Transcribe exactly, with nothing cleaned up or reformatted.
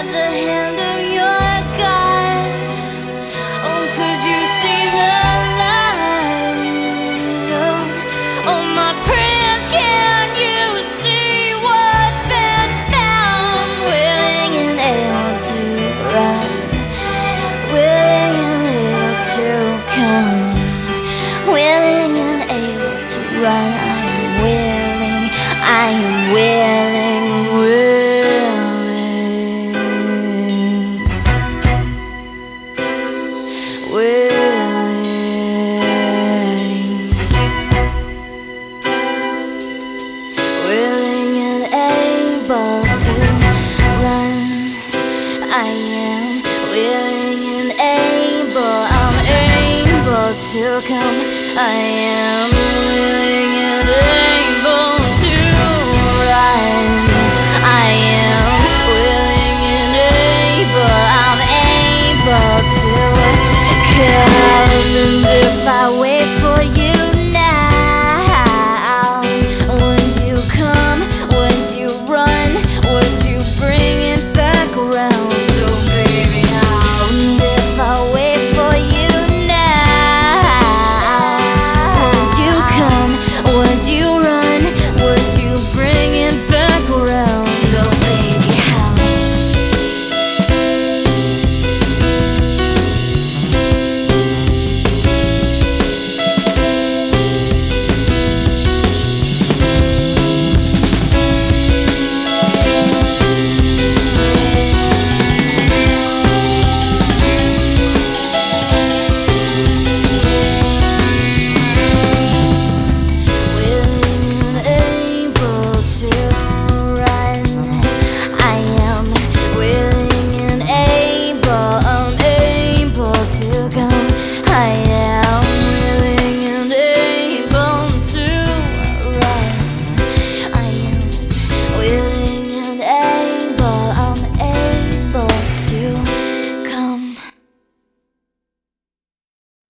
the hand of your God. Oh, could you see the light? Oh, oh, my prayers, can you see what's been found? Willing and able to run, willing and able to come, willing and able to run. I am willing, willing, willing, willing and able to run. I am willing and able, I'm able to come. I am willing